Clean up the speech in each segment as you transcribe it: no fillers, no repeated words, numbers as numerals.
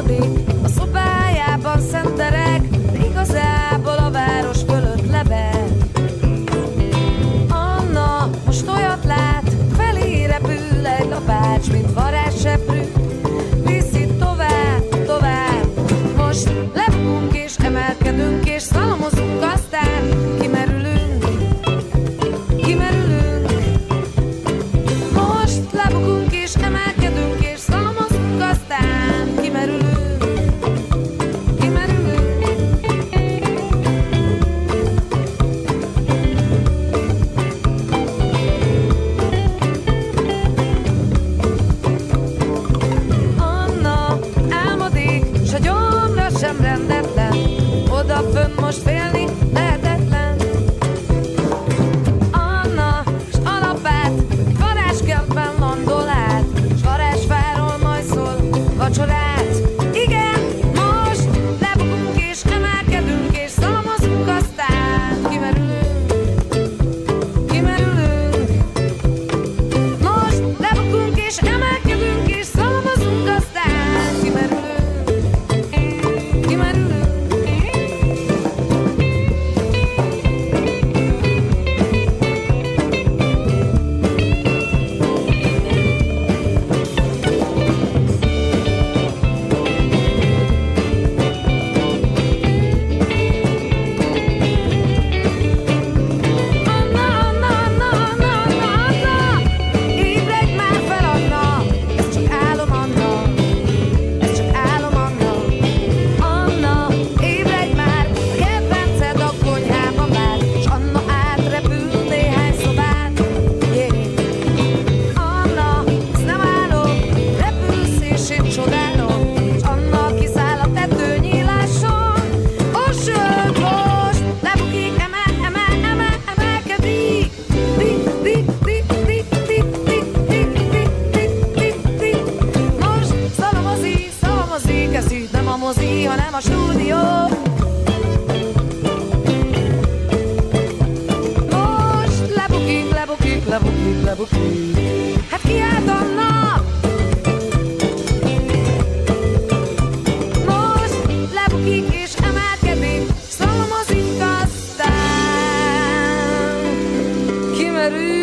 álmodik, a szobájában szendereg, de igazából a város fölött lebeg. Anna most olyat lát, felé repül egy lapács, mint varázsseprű. Viszi tovább, tovább, most lebukunk és emelkedünk és szalamozunk, aztán kimerülünk, kimerülünk. Most lebukunk és emelkedünk és szalamozunk, aztán kimerülünk, kimerülünk. Anna álmodik, s a gyomra sem rendetlen, odafönn most félni lehetetlen. Anna s alapát varázskertben landol át, s varázsfáról majszol vacsorát. Igen, most lebukunk és emelkedünk és szalamozunk, aztán kimerülünk, kimerülünk. Most lebukunk és emelkedünk és szalamozunk, aztán kimerülünk, kimerülünk. Ébredj már fel, Anna! Ez csak álom, Anna! Ez csak álom, Anna! Anna, ébredj már! A kedvenced a konyhában vár, s Anna átrepül néhány szobát. Anna, ez nem álom, repülsz és én csodálom, s Anna kiszáll a tetőnyíláson. Sőt, most lebukik, emelkedik. Most szalamozik, ez itt nem a mozi, hanem a stúdió. Most lebukik. Hát kiállt Anna! Most lebukik és emelkedik, szalamozik, aztán kimerül.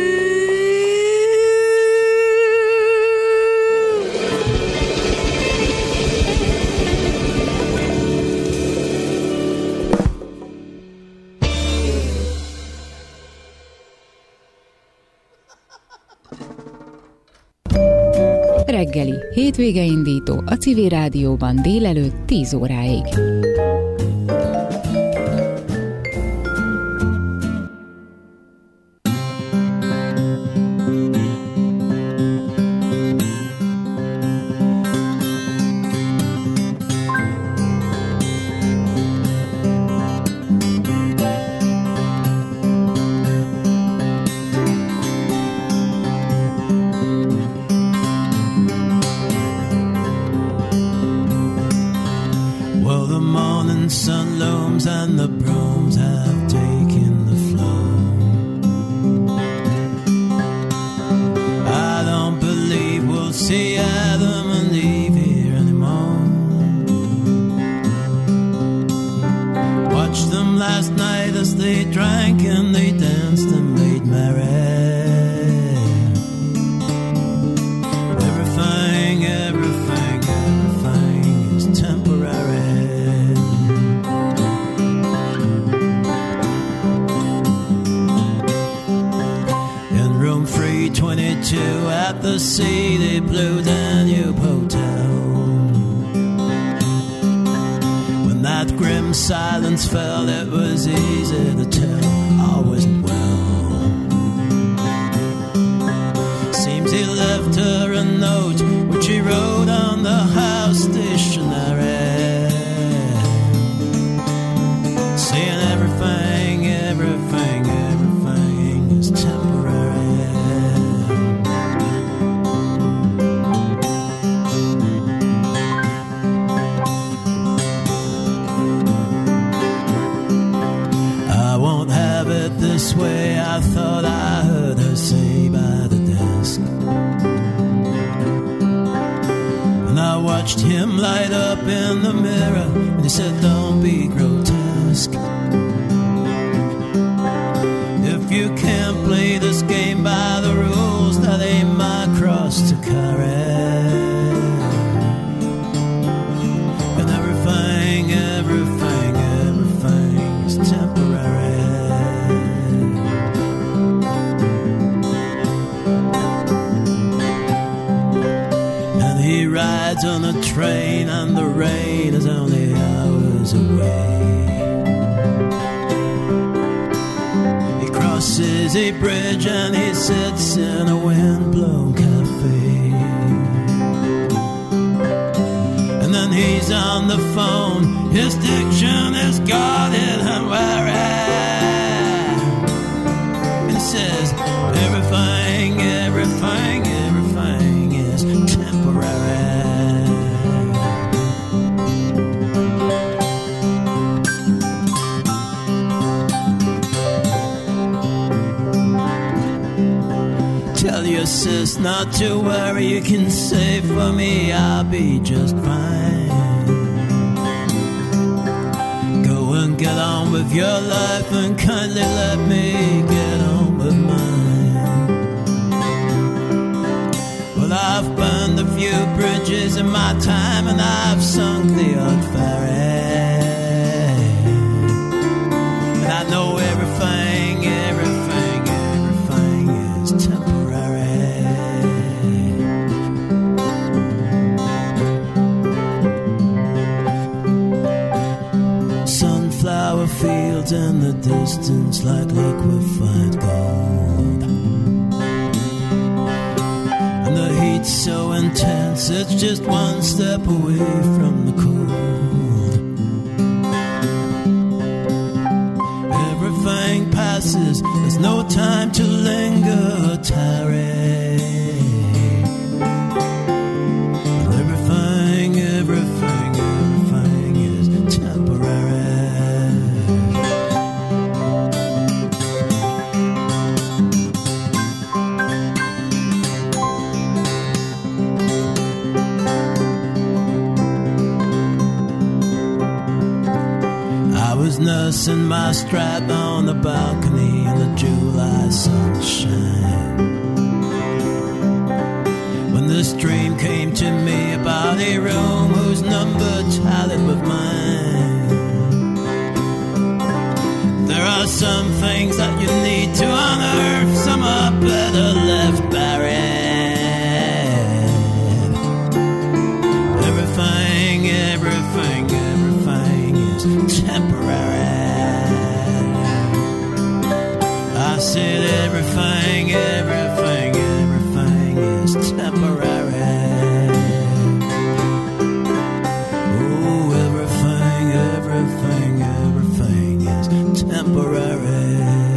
Reggeli, hétvége indító a Civil Rádióban délelőtt 10 óráig. Well, the morning sun looms and the brooms have taken the floor. I don't believe we'll see Adam and Eve here anymore. Watched them last night as they drank and they danced and made merry. Everything is temporary. In room 322 at the seedy Blue Danube Hotel, when that grim silence fell, it was easy to tell I wasn't well. Seems he left her a note which he wrote on the house stationery, saying everything is temporary. I won't have it this way, I thought I heard her say by the desk. And I him light up in the mirror, and he said, don't be grotesque. If you can't play this game by the rules, that ain't my cross to carry. And everything is temporary. And he rides on a train, and the rain is only hours away. He crosses a bridge and he sits in a wind-blown cafe. And then he's on the phone, his diction is guarded and wary. And he says, everything is temporary. Tell your sis not to worry, you can say for me I'll be just fine. Go and get on with your life and kindly let me get on with mine. Well, I've burned a few bridges in my time, and I've sunk the odd ferry. And I know everything is temporary. Sunflower fields in the distance like liquefied gold. And the heat's so intense, it's just one step away from the cold. Everything passes, there's no time to linger or tarry. And everything is temporary. I was nursing my strap on the balcony in the July sunshine, when this dream came to me about a room whose number tallied with mine. There are some things that you need to unearth, some are better left buried. Everything is temporary. I said everything is temporary. Oh, everything is temporary.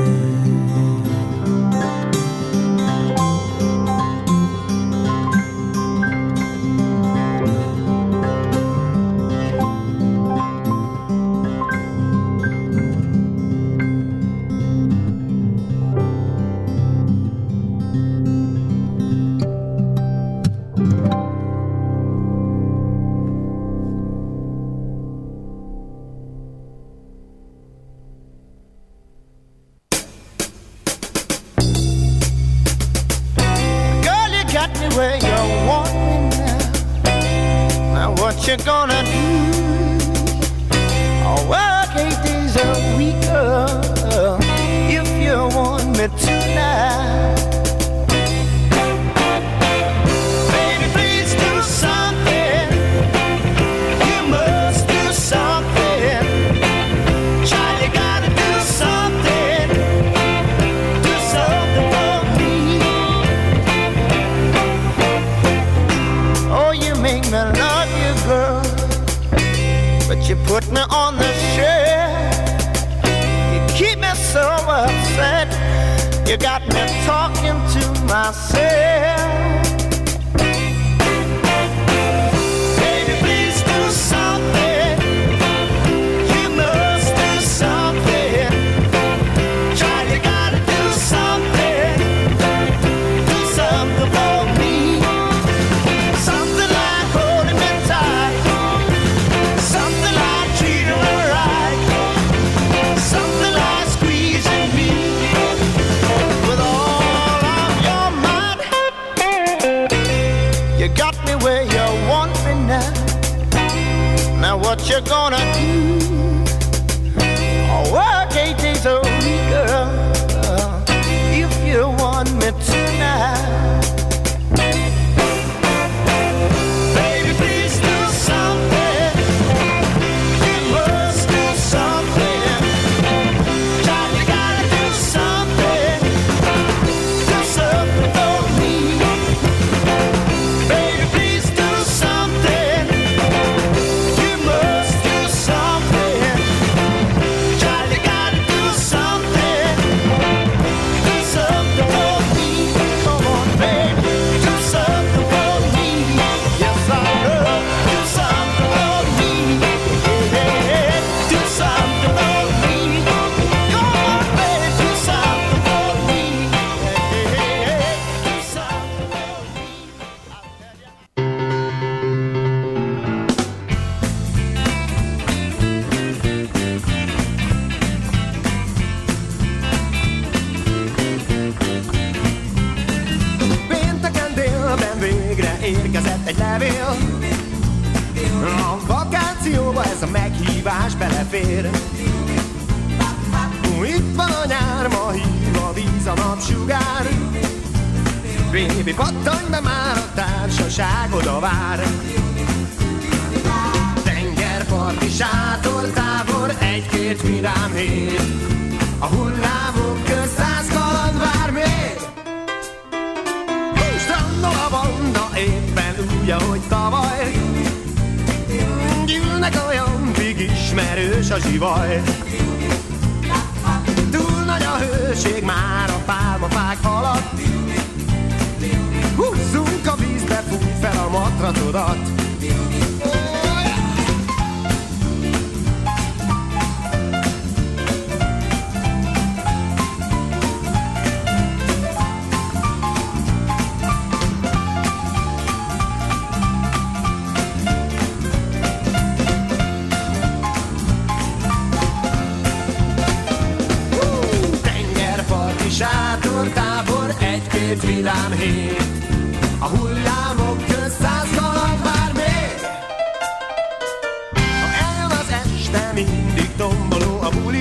Where you want me now. Now what you gonna do? I'll work 8 days a week, if you want me tonight. Baby, please do something. You must do something. Child, you gotta do something. Do something for me. Oh, you make me love you, girl, but you put me on the shelf. You keep me so upset. You got me talking to myself. Baby, please do something. You must do something. Child, you gotta do something. Do something for me. Something like holding me tight. Now what you gonna do? I'll work 8 days a week, girl, if you want me tonight. Baby, please do something. You must do something. Child, you gotta do something. Do something for me. Baby, please do something. You must do something. Child, you gotta do something. Do something for me. Come on, baby, do something for me. Yes, I will. Do something for me. Yeah, do something for me. Come on, baby, do something for me. Yeah, do something for me. Pénteken délben végre érkezett egy levél. A vakációba ez a meghívás belefér. Itt van a nyár, ma hív a víz, a napsugár. Baby, pattanj be már, a társaság oda vár. Tengerparti sátortábor, egy-két vidám hét. A hullámok közt 100 kaland vár még. Strandol a banda, éppen úgy, ahogy tavaly. Gyűlnek a jampig, ismerős a zsivaj. Túl nagy a hőség már a pálmafák alatt. Húzzunk a vízbe, fúj fel a matracodat. Tengerparti sátortábor, egy-két vidám hét. A hullámok közt 100 kaland vár még. Ha eljön az este, mindig tomboló a buli.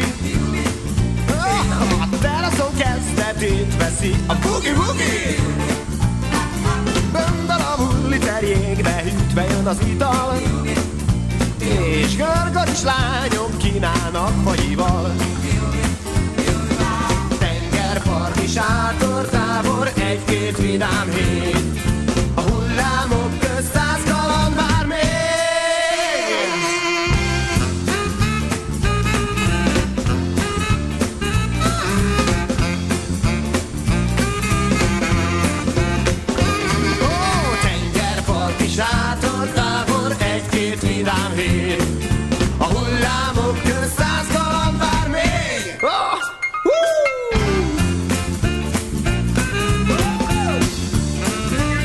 A teraszon kezdetét veszi a bugi-bugi. Böndel a hulliter jégbe, hűtve jön az ital. És görgös lányok kínálnak fagyival. Tengerparti sátortábor, egy-két vidám hét. A hullámok közt 100 kaland vár még. Ó, tengerparti sátortábor, egy-két vidám hét. A hullámok közt 100 kaland vár még. Oh! Woo!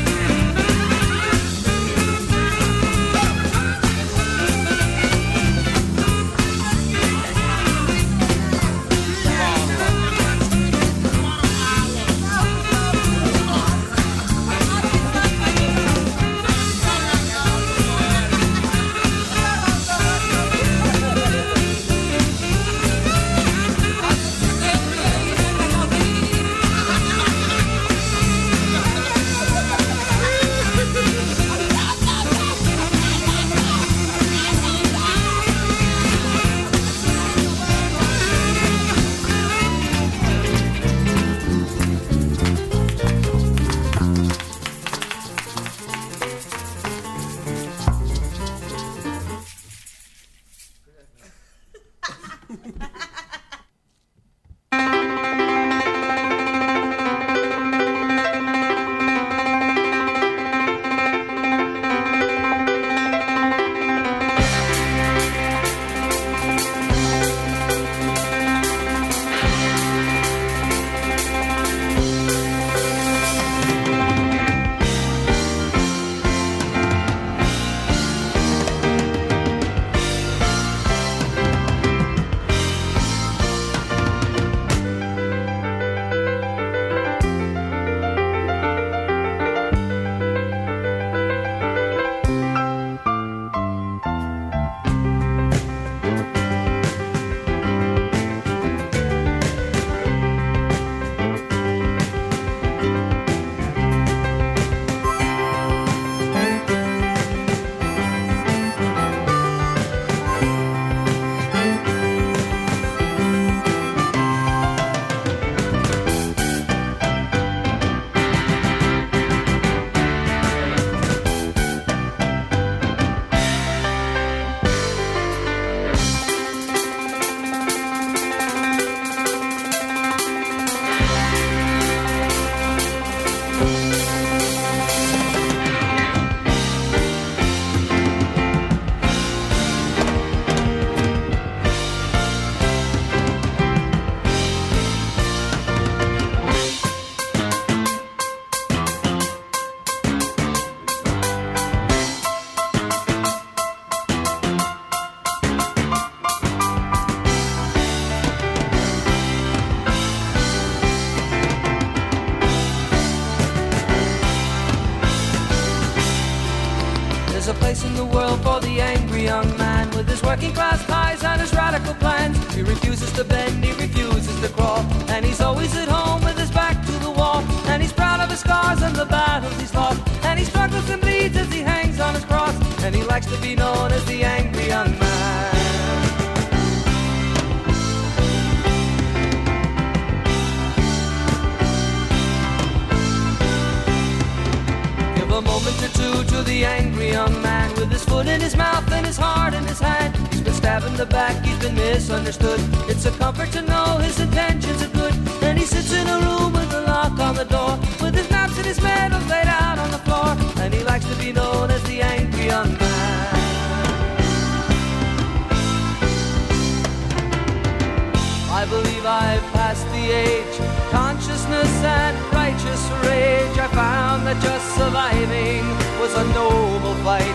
know for the angry young man with his working class ties and his radical plans. He refuses to bend, he refuses to crawl, and he's always at home with his back to the wall. And he's proud of his scars and the battles he's lost, and he struggles and bleeds as he hangs on his cross, and he likes to be known as the angry young man. A moment or two to the angry young man with his foot in his mouth and his heart in his hand. He's been stabbed in the back, he's been misunderstood. It's a comfort to know his intentions are good. And he sits in a room with a lock on the door, with his maps and his medals laid out on the floor, and he likes to be known as the angry young man. I believe I've passed the age, consciousness and righteous rage. I found that just surviving was a noble fight.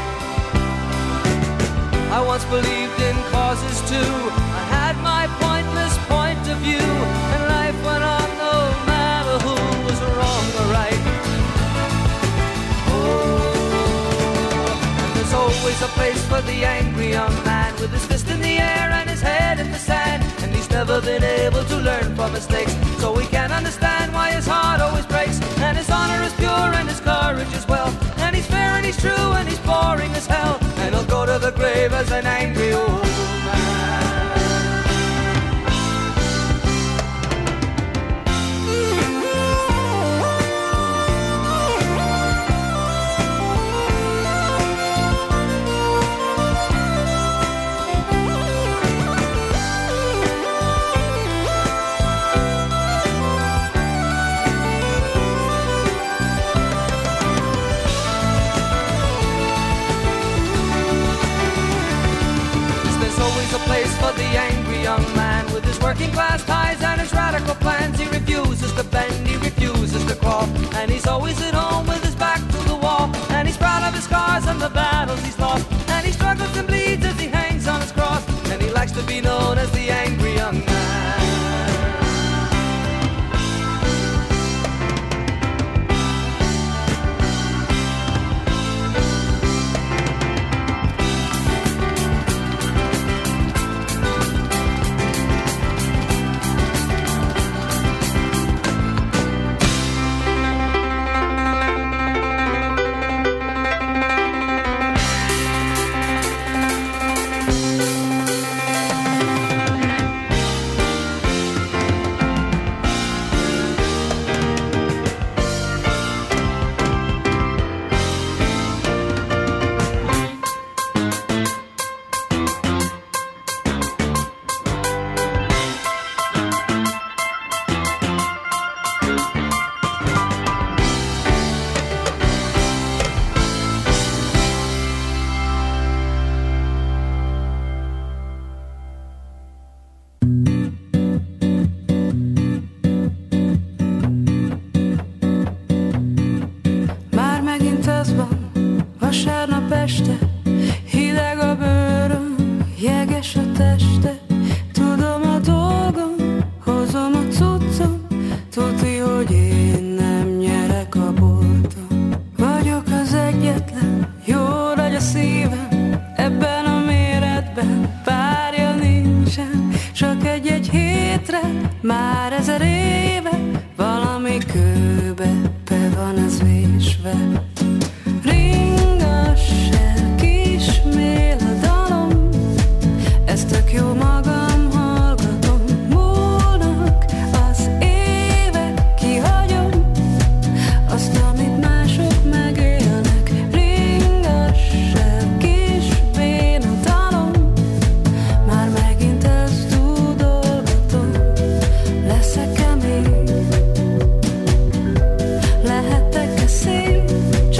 I once believed in causes too. I had my pointless point of view, and life went on no matter who was wrong or right. Oh, and there's always a place for the angry young man with his fist in the air and his head in the sand. And he's never been able to learn from mistakes, so he can't understand why his heart always breaks. And his honor is pure and his courage is well, and he's fair and he's true and he's boring as hell, and he'll go to the grave as an angry old man. For the angry young man with his working class ties and his radical plans. He refuses to bend, he refuses to crawl, and he's always at home with his back to the wall. And he's proud of his scars and the battles he's lost, and he struggles and bleeds as he hangs on his cross, and he likes to be known as the angry young man. Már 1000 éve valami kőbe be van ez vésve. Ringass el, kismél a dalom, ez tök jó, magam hallgatom. Múlnak az évek, kihagyom azt, amit mások megélnek. Ringass el, kisbén a dalom, már megint ezt tudolgatom. Leszek-e még? Lehetek-e szép?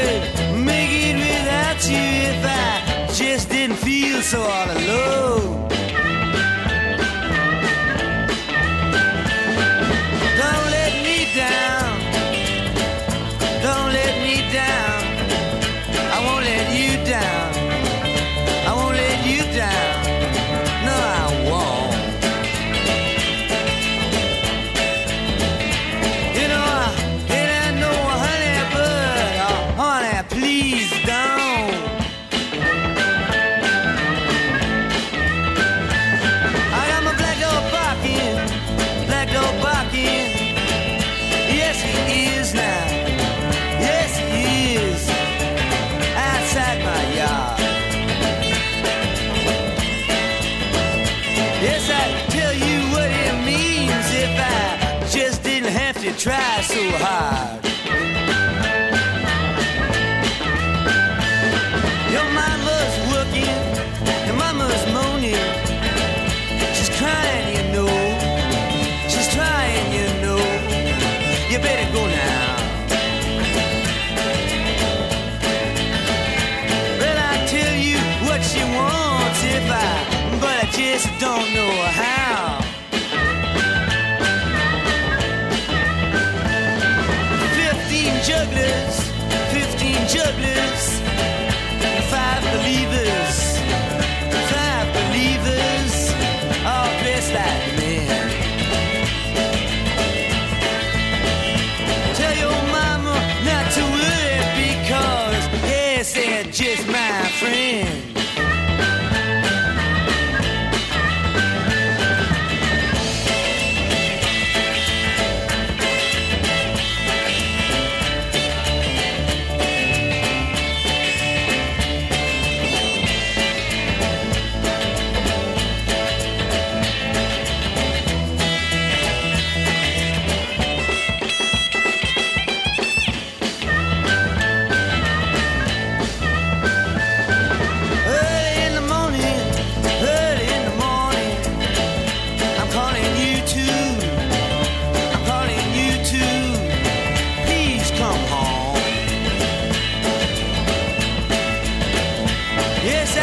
could make it without you if I just didn't feel so all alone. Don't let me down. Don't let me down. I won't let you down. I won't let you down. No, I won't. You know, and I know, honey, but honey, please don't. I got my black dog barking, black dog barking. Yes, he is now. Yes, he is. Outside my yard. Yes, I tell you what it means if I just didn't have to try so hard. Your mama's working, your mama's moaning. She's crying, you know. She's trying, you know. You better go now. Well, I tell you what she wants if but I just don't know how. 15 jugglers, 15 jugglers, 5 believers, 5 believers, all dressed like men. Tell your mama not to worry because, yes, they're just my friends.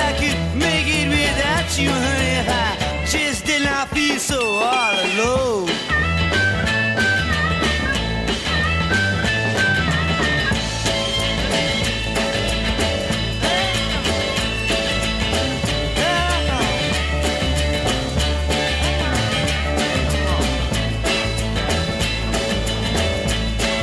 You, honey, if I just did not feel so all alone.